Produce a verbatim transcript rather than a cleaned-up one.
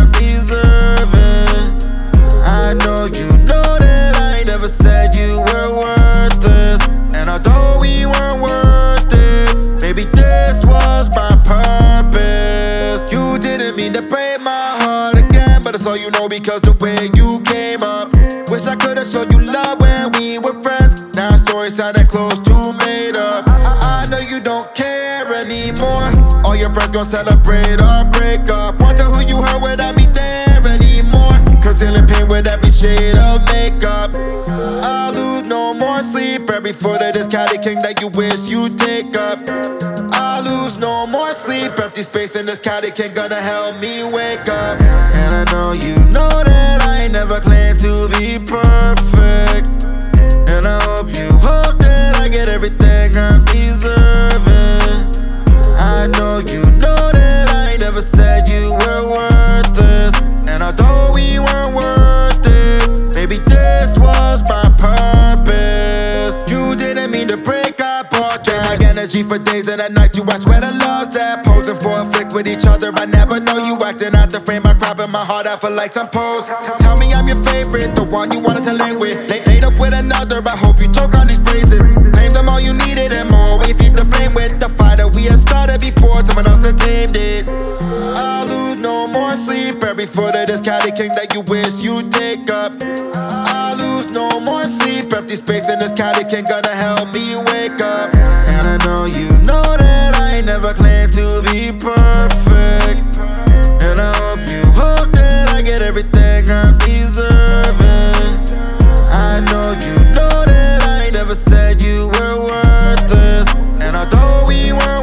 I'm deserving. I know you know that I never said you were worthless, and although we weren't worth it, maybe this was my purpose. You didn't mean to break my heart again, but it's all you know because the way you came up. Wish I could've showed you love when we were friends. Now our story sounded close to made up. I know you don't care anymore. All your friends gon' celebrate our breakup. Wonder who you hurt without me there anymore. Concealing pain with every shade of makeup. I lose no more sleep every foot of this catty king that you wish you'd take up. I lose no more sleep. Empty space in this catty king gonna help me wake up. And I know you know that I never claimed to be perfect, and I hope you hope that I get everything I'm deserving. I know you know that I never said you were worthless, and although we weren't worth it, maybe this was my purpose. You didn't mean to break up or drag energy for days and at night. You asked where the love's at, posing for a flick with each other. I never know you acting out the frame. I crapping my heart out for likes and posts. Tell me I'm your favorite, the one you wanted to lay with. Lay, laid up with another, I hope you took on these phrases. Claimed them all you needed and more. Way feed the flame with the fire that we had started before someone else had tamed it. I lose no more sleep every foot of this catty king that you wish you'd take up. I lose no more sleep. Empty space in this catty king gonna help me wake up. And I know you know that I never claimed to be perfect, and I hope you hope that I get everything I'm deserving. I know you know that I never said you were worthless, and although we weren't